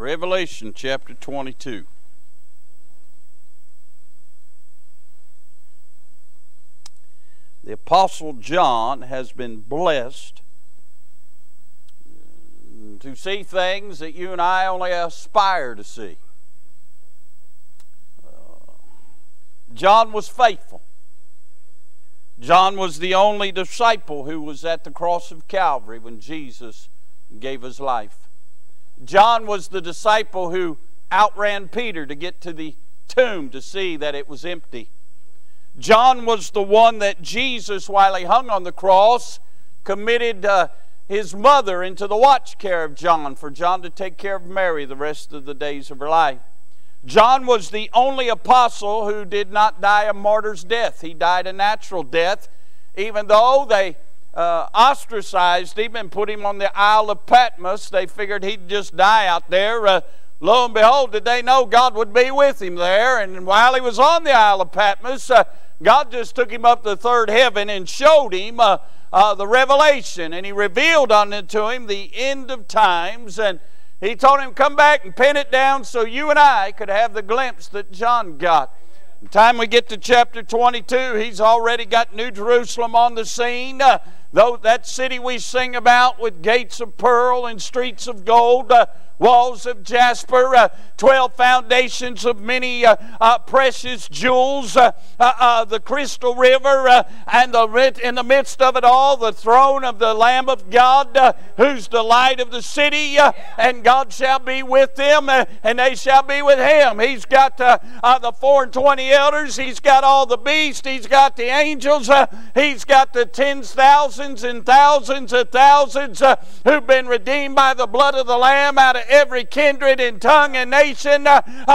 Revelation chapter 22. The Apostle John has been blessed to see things that you and I only aspire to see. John was faithful. John was the only disciple who was at the cross of Calvary when Jesus gave his life. John was the disciple who outran Peter to get to the tomb to see that it was empty. John was the one that Jesus, while he hung on the cross, committed his mother into the watch care of John, for John to take care of Mary the rest of the days of her life. John was the only apostle who did not die a martyr's death. He died a natural death, even though they ostracized him and put him on the Isle of Patmos. They figured he'd just die out there. Lo and behold, did they know God would be with him there? And while he was on the Isle of Patmos, God just took him up to the third heaven and showed him the revelation. And he revealed unto him the end of times. And he told him, come back and pen it down so you and I could have the glimpse that John got. By the time we get to chapter 22, he's already got New Jerusalem on the scene. Though that city we sing about with gates of pearl and streets of gold, walls of jasper, 12 foundations of many precious jewels, the crystal river, and in the midst of it all, the throne of the Lamb of God, who's the light of the city, and God shall be with them, and they shall be with him. He's got the 24 elders, he's got all the beasts, he's got the angels, he's got the tens, thousands, and thousands of thousands who've been redeemed by the blood of the Lamb out of every kindred and tongue and nation,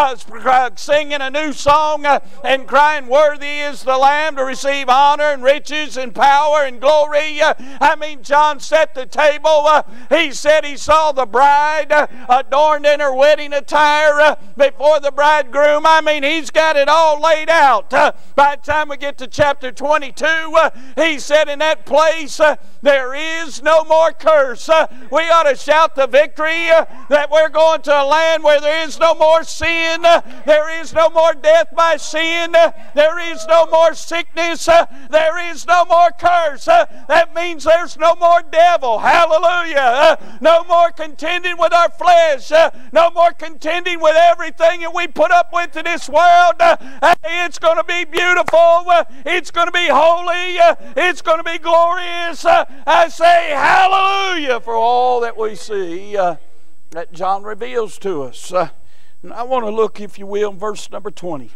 singing a new song and crying, worthy is the Lamb to receive honor and riches and power and glory. I mean, John set the table. He said he saw the bride adorned in her wedding attire before the bridegroom. I mean, he's got it all laid out. By the time we get to chapter 22, he said in that place, there is no more curse. We ought to shout the victory that we're going to a land where there is no more sin, there is no more death by sin, there is no more sickness, there is no more curse. That means there's no more devil. Hallelujah. No more contending with our flesh, no more contending with everything that we put up with in this world. It's going to be beautiful, it's going to be holy, it's going to be glorious. I say hallelujah for all that we see that John reveals to us. And I want to look, if you will, in verse number 20.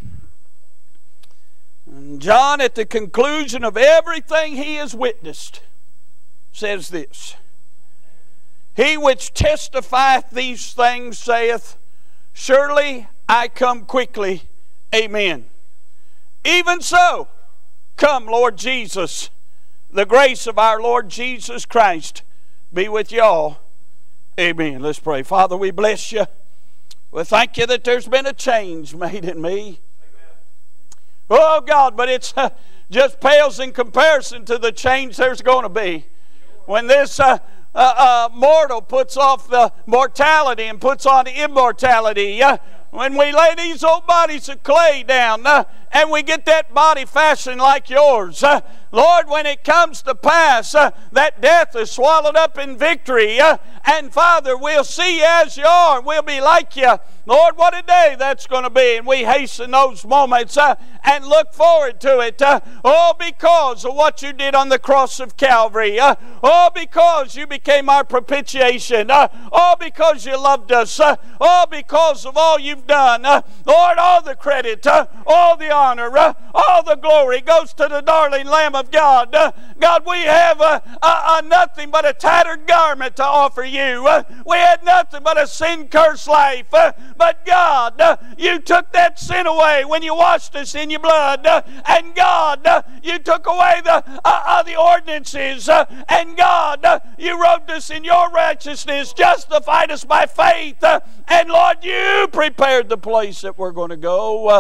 And John, at the conclusion of everything he has witnessed, says this: He which testifieth these things saith, surely I come quickly. Amen. Even so, come, Lord Jesus. The grace of our Lord Jesus Christ be with y'all. Amen. Let's pray. Father, we bless you. We thank you that there's been a change made in me. Amen. Oh God, but it's just pales in comparison to the change there's going to be when this mortal puts off the mortality and puts on immortality. When we lay these old bodies of clay down and we get that body fashioned like yours, Lord, when it comes to pass, that death is swallowed up in victory. And Father, we'll see you as you are. We'll be like you. Lord, what a day that's going to be. And we hasten those moments and look forward to it. Oh, because of what you did on the cross of Calvary. Oh, because you became our propitiation. Oh, because you loved us. Oh, because of all you've done. Lord, all the credit, all the honor, all the glory goes to the darling Lamb of God. God, we have nothing but a tattered garment to offer you. We had nothing but a sin-cursed life. But God, you took that sin away when you washed us in your blood. And God, you took away the ordinances. And God, you robed us in your righteousness, justified us by faith. And Lord, you prepared the place that we're going to go.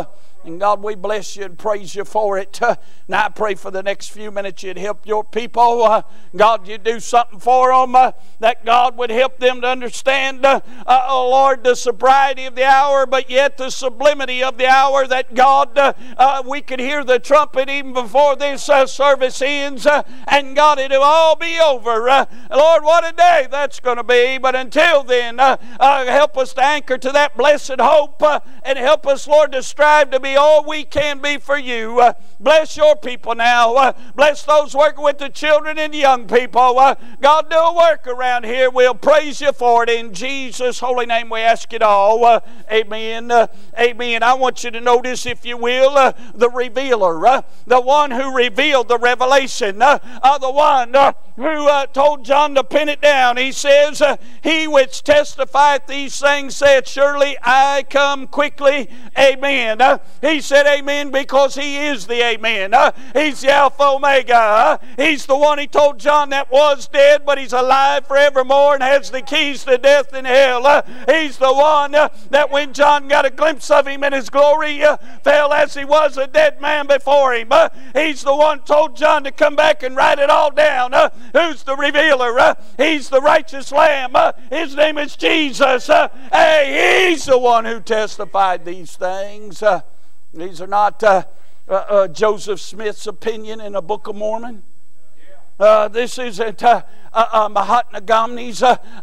And God, we bless you and praise you for it. Now I pray for the next few minutes you'd help your people. God, you do something for them that God would help them to understand, oh Lord, the sobriety of the hour, but yet the sublimity of the hour, that God, we could hear the trumpet even before this service ends, and God, it'll all be over. Lord, what a day that's going to be. But until then, help us to anchor to that blessed hope, and help us, Lord, to strive to be all we can be for you. Bless your people now. Bless those working with the children and young people. God, do a work around here. We'll praise you for it. In Jesus' holy name we ask it all. Amen. Amen. I want you to notice, if you will, the revealer, the one who revealed the revelation, the one who told John to pin it down. He says, he which testifieth these things said, surely I come quickly. Amen. He said amen because he is the amen. He's the Alpha Omega. He's the one he told John that was dead, but he's alive forevermore and has the keys to death and hell. He's the one that when John got a glimpse of him in his glory, fell as he was a dead man before him. He's the one told John to come back and write it all down. Who's the revealer? He's the righteous Lamb. His name is Jesus. Hey, he's the one who testified these things. These are not Joseph Smith's opinion in a Book of Mormon. This isn't Mahatma Gandhi's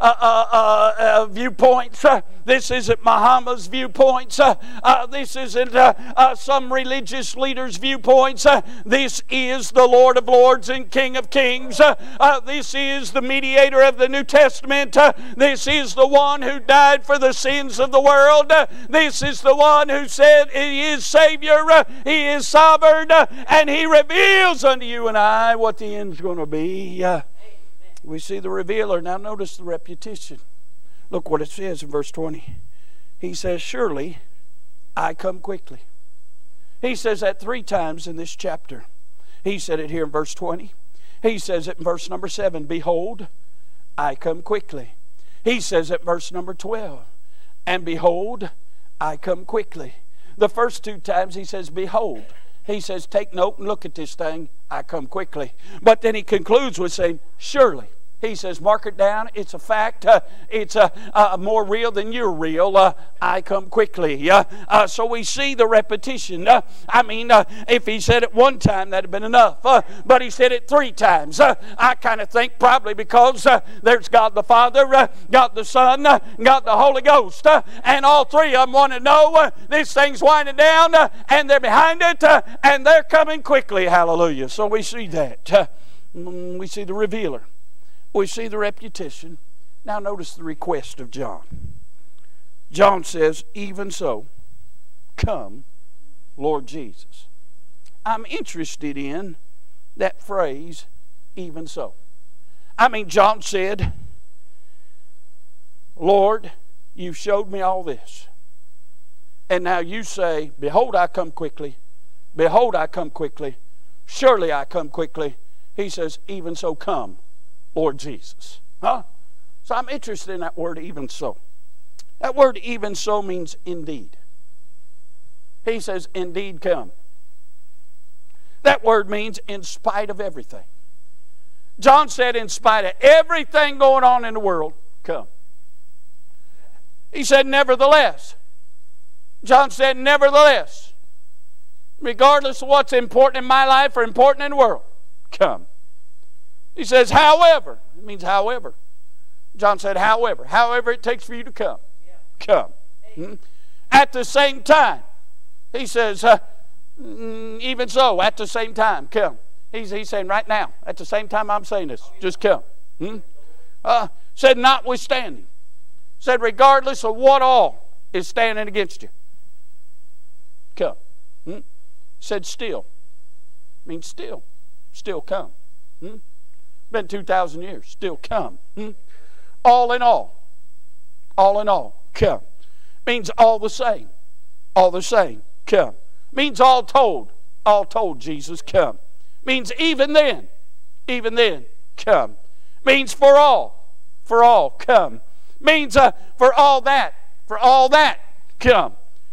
viewpoints. This isn't Muhammad's viewpoints. This isn't some religious leader's viewpoints. This is the Lord of Lords and King of Kings. This is the mediator of the New Testament. This is the one who died for the sins of the world. This is the one who said He is Savior, He is sovereign, and He reveals unto you and I what the end's going to be. We see the revealer. Now notice the repetition. Look what it says in verse 20. He says, surely I come quickly. He says that 3 times in this chapter. He said it here in verse 20. He says it in verse number 7. Behold, I come quickly. He says it in verse number 12. And behold, I come quickly. The first 2 times he says, behold. He says, take note and look at this thing. I come quickly. But then he concludes with saying, surely. He says, mark it down. It's a fact. It's more real than you're real. I come quickly. So we see the repetition. If he said it 1 time, that'd have been enough. But he said it 3 times. I kind of think probably because there's God the Father, God the Son, God the Holy Ghost. And all 3 of them want to know this thing's winding down, and they're behind it, and they're coming quickly. Hallelujah. So we see that. We see the revealer. We see the repetition. Now notice the request of John. John says, even so, come, Lord Jesus. I'm interested in that phrase, even so. John said, Lord, you've showed me all this. And now you say, behold, I come quickly. Behold, I come quickly. Surely I come quickly. He says, even so, come, Lord Jesus. So I'm interested in that word, even so. That word, even so, means indeed. He says, indeed come. That word means in spite of everything. John said, in spite of everything going on in the world, come. He said, nevertheless. John said, nevertheless. Regardless of what's important in my life or important in the world, come. He says, however. It means however. John said, however. However it takes for you to come. Come. At the same time. He says, even so, at the same time, come. He's saying right now, at the same time I'm saying this, just come. Said notwithstanding. Said regardless of what all is standing against you, come. Said still. Means still. Still come. Been 2,000 years. Still come. All in all. All in all. Come. Means all the same. All the same. Come. Means all told. All told, Jesus, come. Means even then. Even then. Come. Means for all. For all. Come. Means for all that. For all that. Come.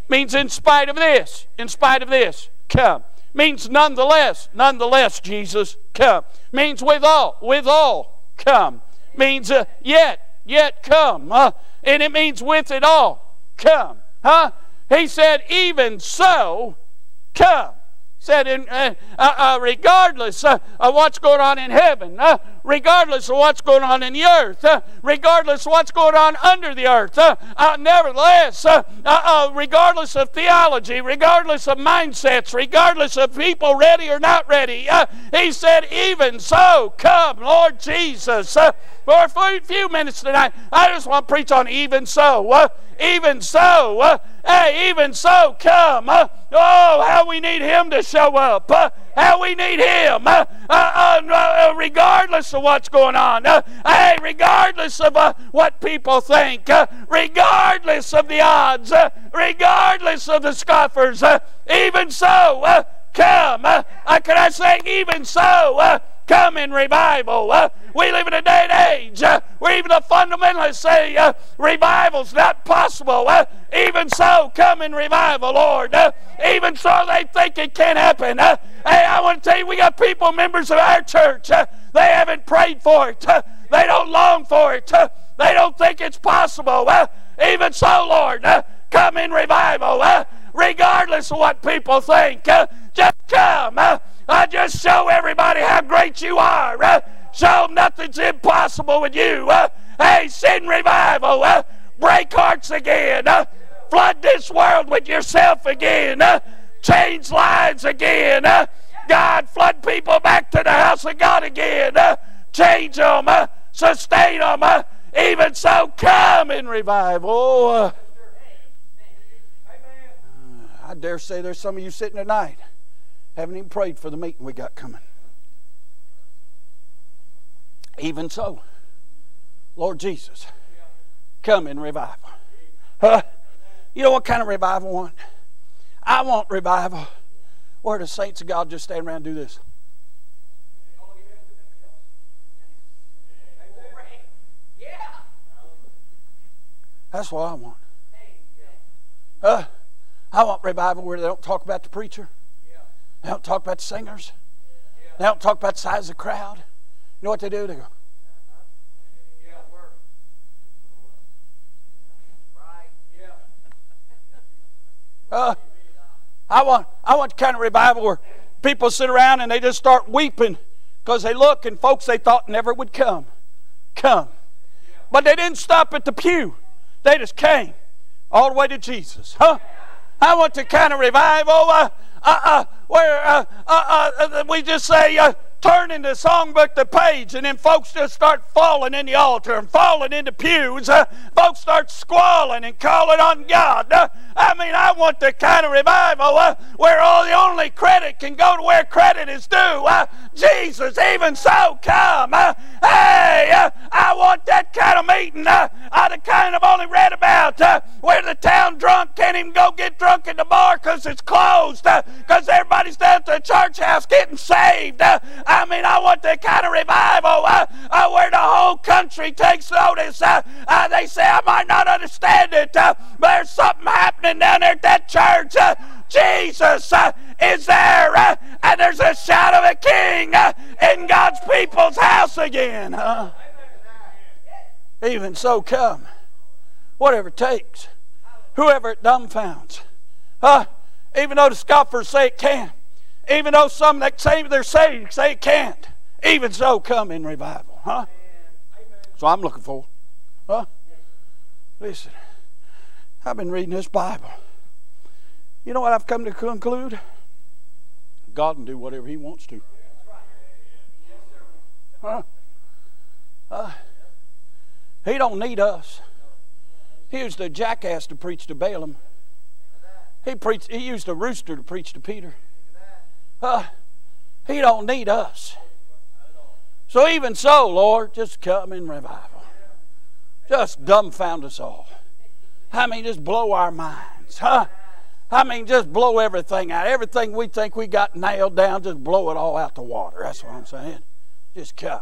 Means in spite of this, come. Means nonetheless, Jesus, come. Means withal, come. Means yet, come. And it means with it all, come. He said, even so, come. Said, regardless of what's going on in heaven, regardless of what's going on in the earth, regardless of what's going on under the earth, nevertheless, regardless of theology, regardless of mindsets, regardless of people ready or not ready, he said, even so, come, Lord Jesus. For a few minutes tonight, I just want to preach on even so. Even so, even so, come. Oh, how we need Him to show up. How we need Him. Regardless of what's going on. Regardless of what people think. Regardless of the odds. Regardless of the scoffers. Even so, come. Can I say, even so, come in revival. We live in a day and age where even the fundamentalists say revival's not possible. Even so, come in revival, Lord. Even so, they think it can't happen. Hey, I want to tell you, we got people, members of our church, they haven't prayed for it. They don't long for it. They don't think it's possible. Even so, Lord, come in revival. Regardless of what people think, just come. Just show everybody how great you are. Show them nothing's impossible with you. Hey, send revival. Break hearts again. Flood this world with yourself again. Change lives again. God, flood people back to the house of God again. Change them. Sustain them. Even so, come in revival. I dare say there's some of you sitting tonight haven't even prayed for the meeting we got coming. Even so, Lord Jesus, come in revival. You know what kind of revival I want? I want revival where the saints of God just stand around and do this. That's what I want. I want revival where they don't talk about the preacher. They don't talk about the singers. They don't talk about the size of the crowd. You know what they do? They go, I want the kind of revival where people sit around and they just start weeping because they look and folks they thought never would come. But they didn't stop at the pew. They just came all the way to Jesus. I want the kind of revival where we just say, turn in the songbook the page, and then folks just start falling in the altar and falling in the pews. Folks start squalling and calling on God. I want the kind of revival where the only credit can go to where credit is due. Jesus, even so, come. I want that kind of meeting. The kind I've only read about where the town drunk can't even go get drunk in the bar because it's closed, because everybody's down at the church house getting saved. I want that kind of revival where the whole country takes notice. They say, I might not understand it, but there's something happening down there at that church. Jesus is there, and there's a shout of a king in God's people's house again. Even so, come. Whatever it takes. Whoever it dumbfounds. Even though the scoffers say it can. Even though some that say they're saved say it can't. Even so, come in revival. So I'm looking for. Listen, I've been reading this Bible. You know what I've come to conclude? God can do whatever He wants to. He don't need us. He used a jackass to preach to Balaam. He used a rooster to preach to Peter. He don't need us. So even so, Lord, just come in revival. Just dumbfound us all. Just blow our minds. Just blow everything out. Everything we think we got nailed down, just blow it all out the water. That's what I'm saying. Just come,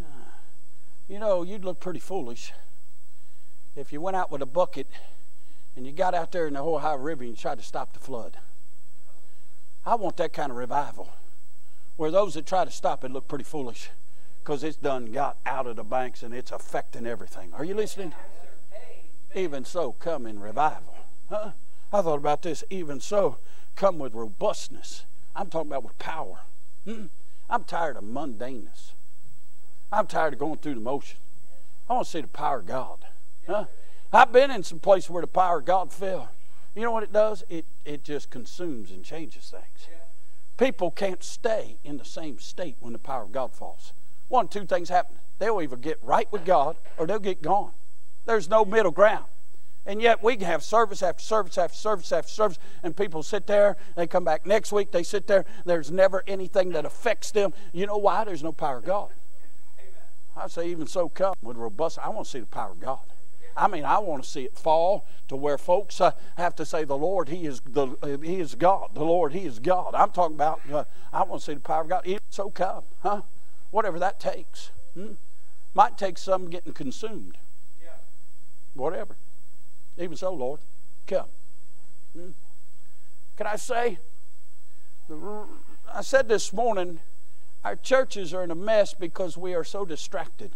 You'd look pretty foolish if you went out with a bucket and you got out there in the Ohio River and you tried to stop the flood. I want that kind of revival where those that try to stop it look pretty foolish because it's done got out of the banks and it's affecting everything. Are you listening? Even so, come in revival. Huh? I thought about this. Even so, come with robustness. I'm talking about with power. I'm tired of mundaneness. I'm tired of going through the motion. I want to see the power of God. Huh? I've been in some places where the power of God fell. You know what it does? It just consumes and changes things. People can't stay in the same state when the power of God falls. One of two things happen. They'll either get right with God or they'll get gone. There's no middle ground. And yet we can have service after service after service after service, and people sit there, they come back next week, they sit there, there's never anything that affects them. You know why? There's no power of God. I say, even so, come with robust. I want to see the power of God. I mean, I want to see it fall to where folks have to say, the Lord, He is God. The Lord, He is God. I'm talking about, I want to see the power of God. Even so, come. Huh? Whatever that takes. Might take some getting consumed. Whatever. Even so, Lord, come. Can I say, I said this morning, our churches are in a mess because we are so distracted.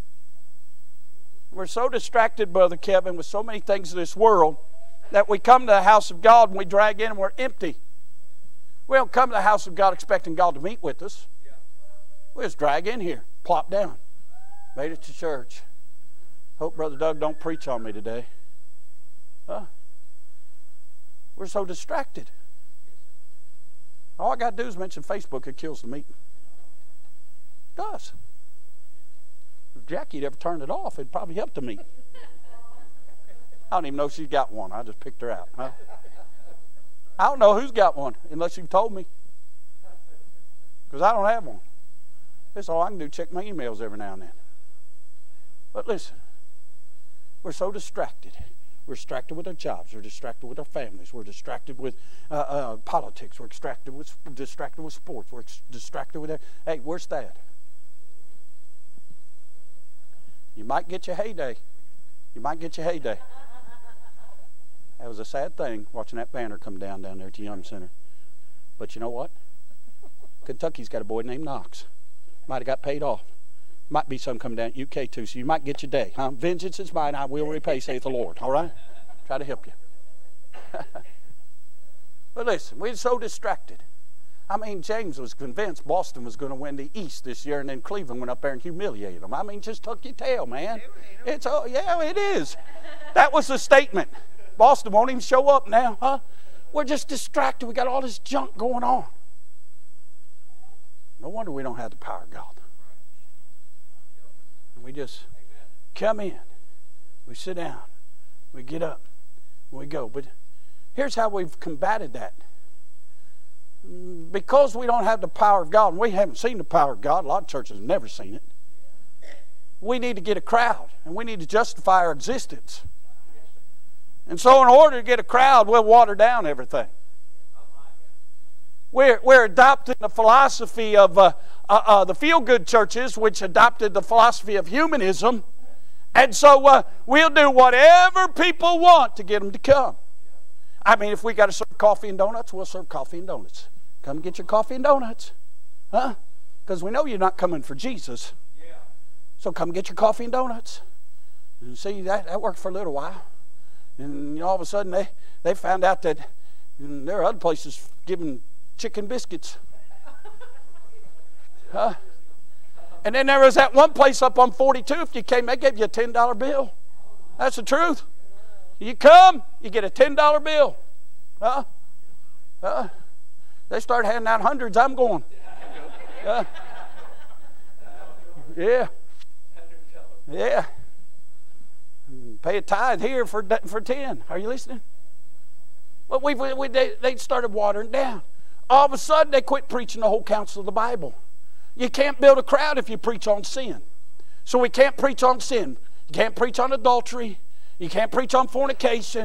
We're so distracted, Brother Kevin, with so many things in this world that we come to the house of God and we drag in and we're empty. We don't come to the house of God expecting God to meet with us. We just drag in here, plop down. Made it to church. Hope Brother Doug don't preach on me today. Huh? We're so distracted. All I got to do is mention Facebook, it kills the meeting. It does. If Jackie'd ever turned it off, it'd probably help the meeting. I don't even know if she's got one. I just picked her out. Huh? I don't know who's got one unless you've told me. Because I don't have one. That's all I can do, check my emails every now and then. But listen, we're so distracted. We're distracted with our jobs. We're distracted with our families. We're distracted with politics. We're distracted with sports. We're distracted with that. Hey, where's Thad? You might get your heyday. You might get your heyday. That was a sad thing, watching that banner come down there at the Young Center. But you know what? Kentucky's got a boy named Knox. Might have got paid off. Might be some coming down at UK too, so you might get your day. Huh? Vengeance is mine, I will repay, saith the Lord. All right? Try to help you. But listen, we're so distracted. I mean, James was convinced Boston was going to win the East this year, and then Cleveland went up there and humiliated them. I mean, just tuck your tail, man. It's yeah, it is. That was the statement. Boston won't even show up now, huh? We're just distracted. We got all this junk going on. No wonder we don't have the power of God. We just come in, we sit down, we get up, we go. But here's how we've combated that. Because we don't have the power of God, and we haven't seen the power of God, a lot of churches have never seen it, we need to get a crowd, and we need to justify our existence. And so in order to get a crowd, we'll water down everything. We're adopting the philosophy of the feel-good churches, which adopted the philosophy of humanism. And so we'll do whatever people want to get them to come. I mean, if we got to serve coffee and donuts, we'll serve coffee and donuts. Come get your coffee and donuts. Huh? Because we know you're not coming for Jesus. So come get your coffee and donuts. And see, that worked for a little while. And all of a sudden they found out that there are other places giving chicken biscuits. Huh? And then there was that one place up on 42. If you came, they gave you a $10 bill. That's the truth. You come, you get a $10 bill. They start handing out hundreds. I'm going. Yeah. Yeah. Pay a tithe here for 10. Are you listening? Well, they started watering down. All of a sudden, they quit preaching the whole counsel of the Bible. You can't build a crowd if you preach on sin. So we can't preach on sin. You can't preach on adultery. You can't preach on fornication.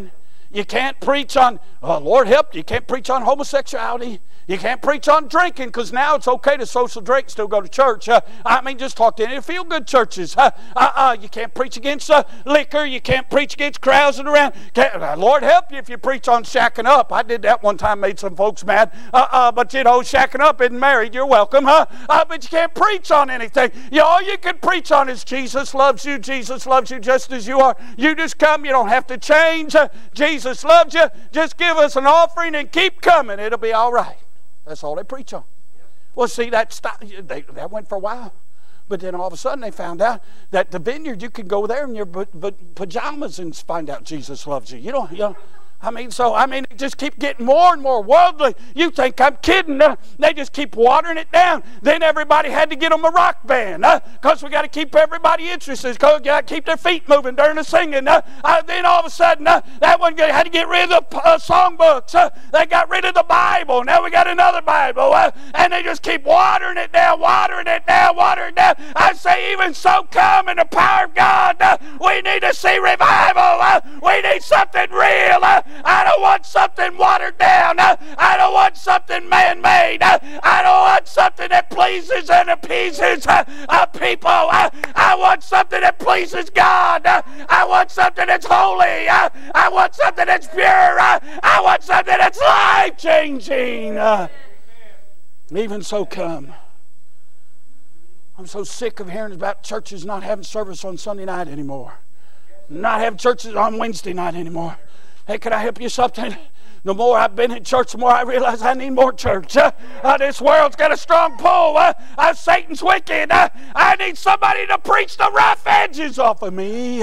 You can't preach on, Lord help you can't preach on homosexuality. You can't preach on drinking because now it's okay to social drink, still go to church. I mean, just talk to any feel-good churches. You can't preach against liquor. You can't preach against carousing around. Lord help you if you preach on shacking up. I did that one time, made some folks mad. But you know, shacking up isn't married. You're welcome, but you can't preach on anything. All you can preach on is Jesus loves you. Jesus loves you just as you are. You just come. You don't have to change. Jesus loves you. Just give us an offering and keep coming. It'll be all right. That's all they preach on. Well, see, that went for a while. But then all of a sudden they found out that the vineyard, you can go there in your pajamas and find out Jesus loves you. You know. It just keep getting more and more worldly. You think I'm kidding. They just keep watering it down. Then everybody had to get them a rock band because we got to keep everybody interested because we got to keep their feet moving during the singing. Then all of a sudden, that one had to get rid of the songbooks. They got rid of the Bible. Now we got another Bible. And they just keep watering it down, watering it down, watering it down. I say, even so, come in the power of God. We need to see revival. We need something real. I don't want something watered down. I don't want something man-made. I don't want something that pleases and appeases people. I want something that pleases God. I want something that's holy. I want something that's pure. I want something that's life-changing. Even so, come. I'm so sick of hearing about churches not having service on Sunday night anymore. Not having churches on Wednesday night anymore. Hey, can I help you something? The more I've been in church, the more I realize I need more church. This world's got a strong pull. Satan's wicked. I need somebody to preach the rough edges off of me.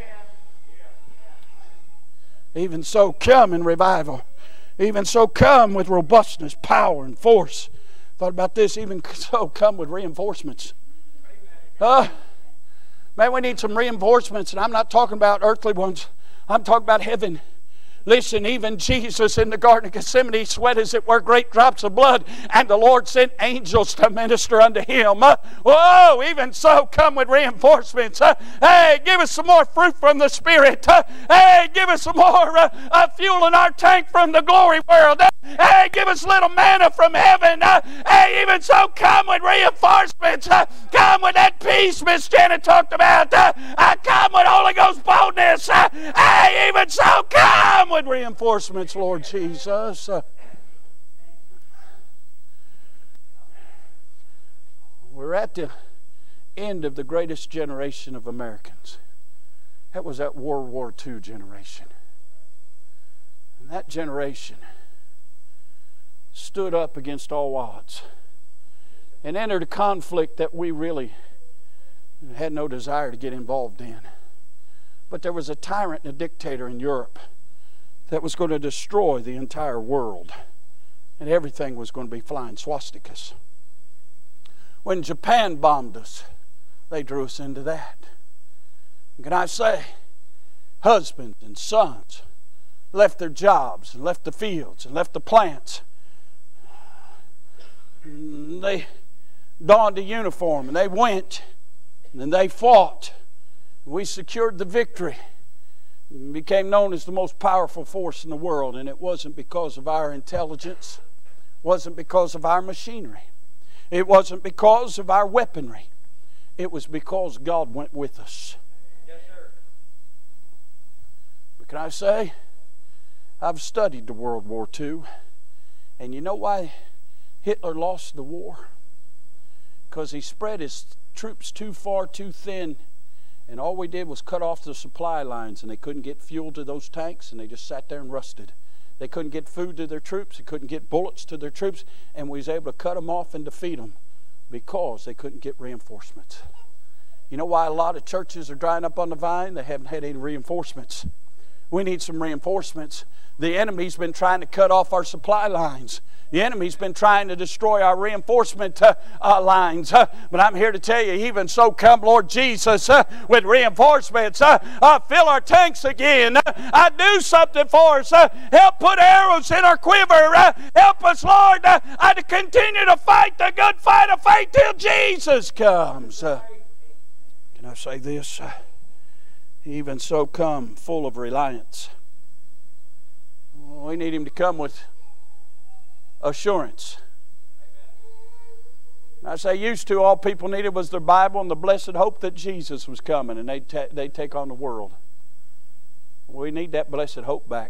Even so, come in revival. Even so, come with robustness, power, and force. Thought about this. Even so, come with reinforcements. Man, we need some reinforcements, and I'm not talking about earthly ones. I'm talking about heaven. Listen, even Jesus in the Garden of Gethsemane sweat as it were great drops of blood, and the Lord sent angels to minister unto him. Whoa, even so, come with reinforcements. Hey, give us some more fruit from the Spirit. Hey, give us some more fuel in our tank from the glory world. Hey, give us little manna from heaven. Hey, even so, come with reinforcements. Come with that peace Miss Janet talked about. Come with Holy Ghost boldness. Hey, even so, come with reinforcements, Lord Jesus. We're at the end of the greatest generation of Americans. That was that World War II generation. And that generation stood up against all odds and entered a conflict that we really had no desire to get involved in. But there was a tyrant and a dictator in Europe that was going to destroy the entire world, and everything was going to be flying swastikas. When Japan bombed us, they drew us into that. And can I say, husbands and sons left their jobs and left the fields and left the plants. And they donned a uniform and they went and they fought. We secured the victory. Became known as the most powerful force in the world, and it wasn't because of our intelligence, wasn't because of our machinery, it wasn't because of our weaponry, it was because God went with us. Yes, sir. But can I say, I've studied the World War II, and you know why Hitler lost the war? Because he spread his troops too far, too thin. And all we did was cut off the supply lines, and they couldn't get fuel to those tanks, and they just sat there and rusted. They couldn't get food to their troops. They couldn't get bullets to their troops, and we was able to cut them off and defeat them because they couldn't get reinforcements. You know why a lot of churches are drying up on the vine? They haven't had any reinforcements. We need some reinforcements. The enemy's been trying to cut off our supply lines. The enemy's been trying to destroy our reinforcement lines. But I'm here to tell you, even so, come Lord Jesus with reinforcements. Fill our tanks again. Do something for us. Help put arrows in our quiver. Help us, Lord, to continue to fight the good fight of faith till Jesus comes. Can I say this? Even so, come full of reliance. We need Him to come with assurance. I say used to, all people needed was their Bible and the blessed hope that Jesus was coming and they'd take on the world. We need that blessed hope back.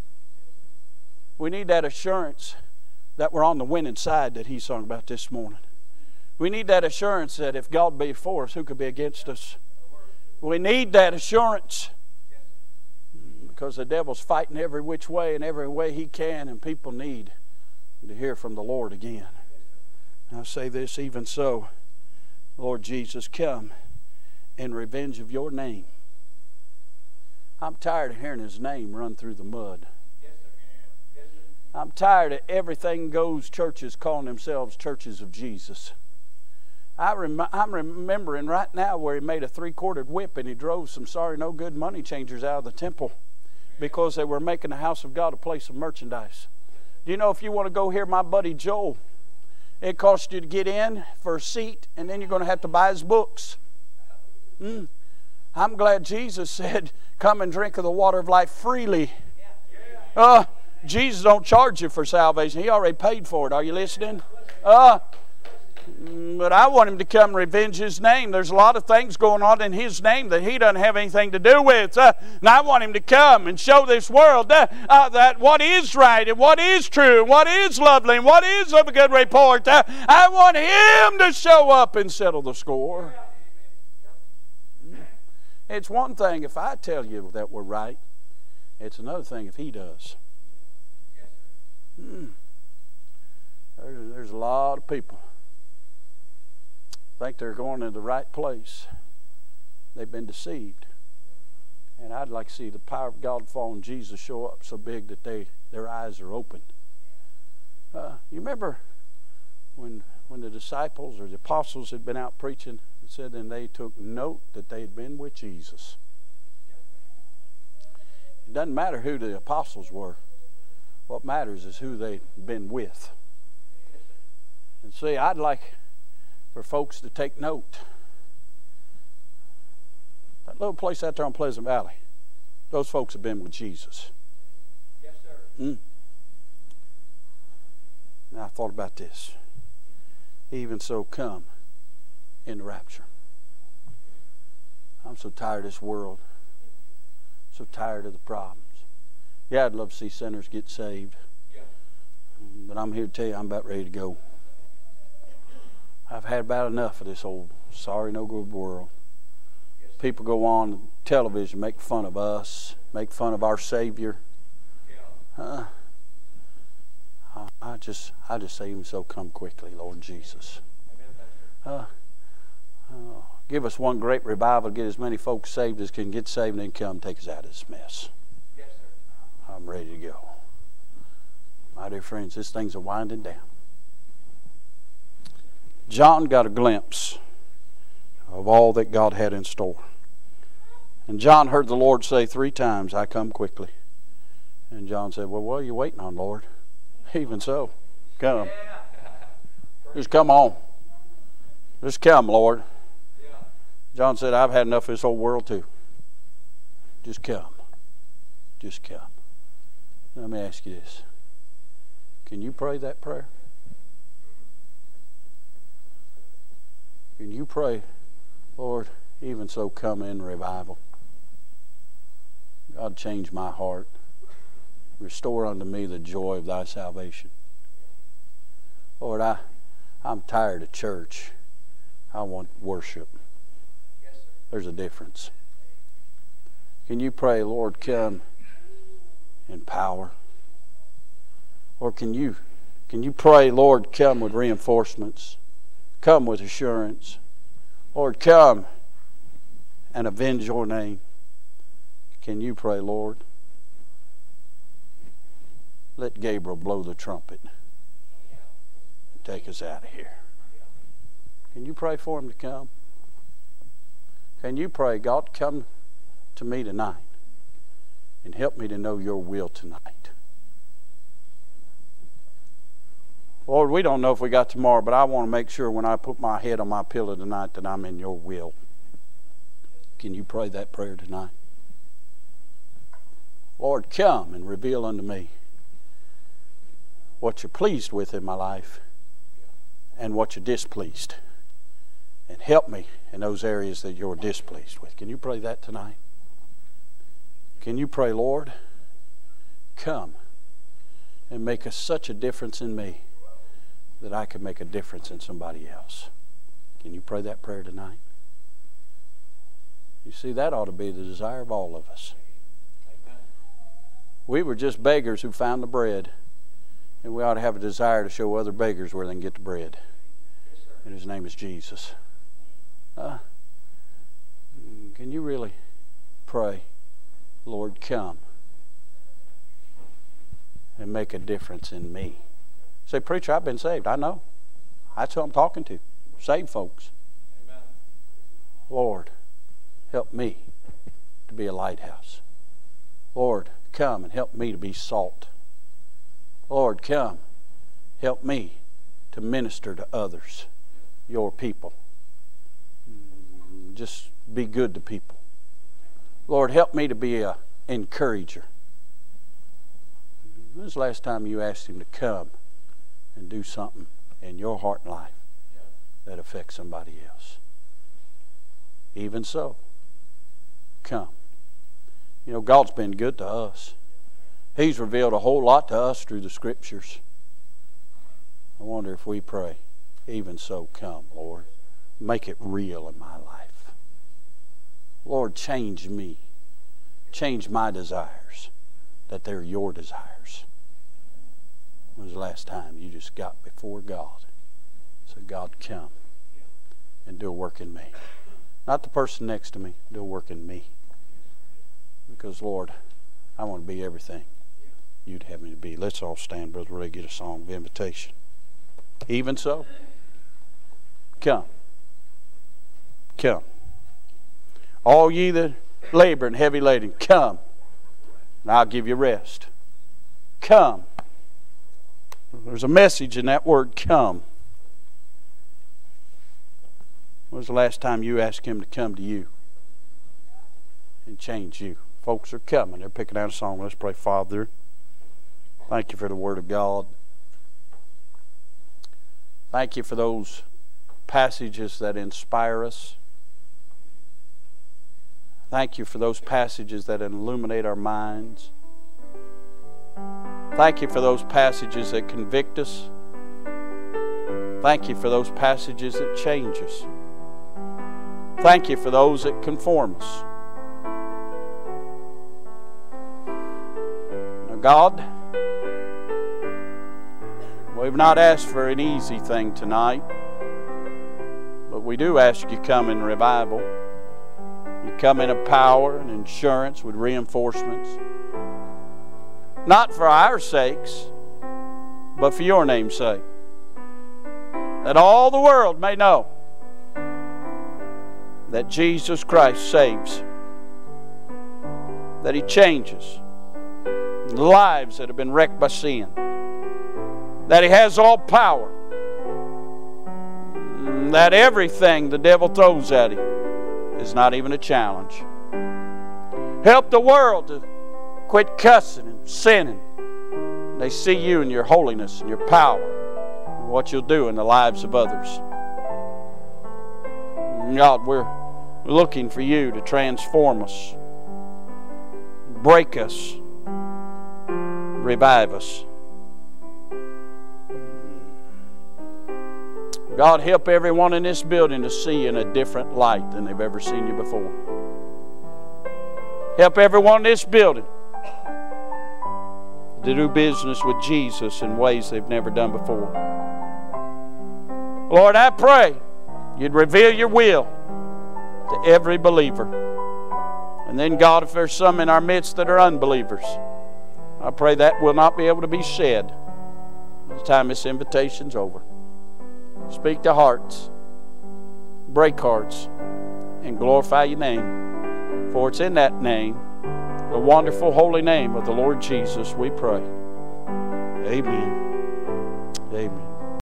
We need that assurance that we're on the winning side that he sung about this morning. We need that assurance that if God be for us, who could be against us? We need that assurance because the devil's fighting every which way and every way he can, and people need to hear from the Lord again. I say this, even so, Lord Jesus, come in revenge of your name. I'm tired of hearing his name run through the mud. I'm tired of everything goes churches calling themselves churches of Jesus. I'm remembering right now where he made a 3-quartered whip and he drove some sorry no good money changers out of the temple because they were making the house of God a place of merchandise. Do you know, if you want to go hear my buddy Joel, it costs you to get in for a seat, and then you're going to have to buy his books. I'm glad Jesus said, come and drink of the water of life freely. Jesus don't charge you for salvation. He already paid for it. Are you listening? But I want him to come revenge his name. There's a lot of things going on in his name that he doesn't have anything to do with. And I want him to come and show this world that what is right and what is true and what is lovely and what is of a good report. I want him to show up and settle the score. It's one thing if I tell you that we're right. It's another thing if he does. There's a lot of people think they're going to the right place. They've been deceived. And I'd like to see the power of God fall and Jesus show up so big that their eyes are opened. You remember when the disciples or the apostles had been out preaching, it said, and they took note that they had been with Jesus. It doesn't matter who the apostles were. What matters is who they've been with. And see, I'd like for folks to take note. That little place out there on Pleasant Valley, those folks have been with Jesus. Yes, sir. Now I thought about this. Even so, come in the rapture. I'm so tired of this world. So tired of the problems. Yeah, I'd love to see sinners get saved. Yeah. But I'm here to tell you, I'm about ready to go. I've had about enough of this old sorry, no good world. Yes. People go on television, make fun of us, make fun of our Savior. Yeah. I just say, even so, come quickly, Lord Jesus. Give us one great revival, get as many folks saved as can get saved, and then come take us out of this mess. Yes, sir. I'm ready to go. My dear friends, this thing's a winding down. John got a glimpse of all that God had in store. And John heard the Lord say 3 times, I come quickly. And John said, well, what are you waiting on, Lord? Even so, come. Just come on. Just come, Lord. John said, I've had enough of this old world too. Just come. Just come. Let me ask you this. Can you pray that prayer? Can you pray, Lord, even so come in revival? God, change my heart. Restore unto me the joy of thy salvation. Lord, I'm tired of church. I want worship. Yes, sir. There's a difference. Can you pray, Lord, come in power? Or can you pray, Lord, come with reinforcements? Come with assurance. Lord, come and avenge your name. Can you pray, Lord? Let Gabriel blow the trumpet and take us out of here. Can you pray for him to come? Can you pray, God, come to me tonight and help me to know your will tonight? Lord, we don't know if we got tomorrow, but I want to make sure when I put my head on my pillow tonight that I'm in your will. Can you pray that prayer tonight? Lord, come and reveal unto me what you're pleased with in my life and what you're displeased. And help me in those areas that you're displeased with. Can you pray that tonight? Can you pray, Lord, come and make such a difference in me that I can make a difference in somebody else? Can you pray that prayer tonight? You see, that ought to be the desire of all of us. We were just beggars who found the bread, and we ought to have a desire to show other beggars where they can get the bread. And His name is Jesus. Can you really pray, Lord, come and make a difference in me? Say, preacher, I've been saved. I know. That's who I'm talking to. Saved folks. Amen. Lord, help me to be a lighthouse. Lord, come and help me to be salt. Lord, come, help me to minister to others, your people. Just be good to people. Lord, help me to be an encourager. When was the last time you asked Him to come and do something in your heart and life that affects somebody else? Even so, come. You know, God's been good to us. He's revealed a whole lot to us through the Scriptures. I wonder if we pray, even so, come, Lord. Make it real in my life. Lord, change me. Change my desires, that they're your desires. When was the last time you just got before God? Said, God, come and do a work in me. Not the person next to me, do a work in me. Because, Lord, I want to be everything You'd have me to be. Let's all stand, Brother Ray, get a song of invitation. Even so, come. Come. All ye that labor and heavy laden, come, and I'll give you rest. Come. There's a message in that word, come. When was the last time you asked Him to come to you and change you? Folks are coming. They're picking out a song. Let's pray. Father, thank You for the Word of God. Thank You for those passages that inspire us. Thank You for those passages that illuminate our minds. Thank You for those passages that convict us. Thank You for those passages that change us. Thank You for those that conform us. Now, God, we've not asked for an easy thing tonight, but we do ask You come in revival. You come in a power and insurance with reinforcements. Not for our sakes, but for Your name's sake. That all the world may know that Jesus Christ saves. That He changes lives that have been wrecked by sin. That He has all power. That everything the devil throws at Him is not even a challenge. Help the world to quit cussing and sinning. They see You and Your holiness and Your power and what You'll do in the lives of others. God, we're looking for You to transform us, break us, revive us. God, help everyone in this building to see in a different light than they've ever seen You before. Help everyone in this building to do business with Jesus in ways they've never done before. Lord, I pray You'd reveal Your will to every believer. And then, God, if there's some in our midst that are unbelievers, I pray that will not be able to be said by the time this invitation's over. Speak to hearts, break hearts, and glorify Your name. For it's in that name, the wonderful holy name of the Lord Jesus, we pray. Amen. Amen.